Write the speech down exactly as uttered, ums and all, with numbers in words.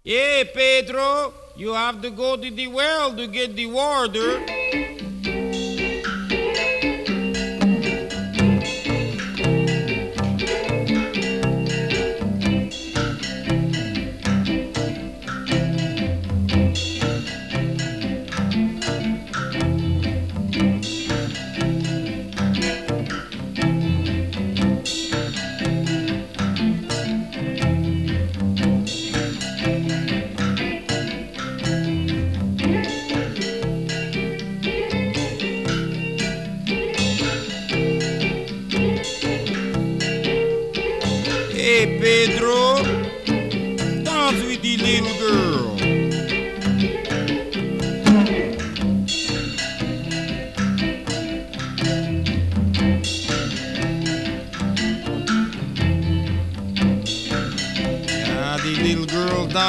Yeah, Pedro, you have to go to the well to get the water.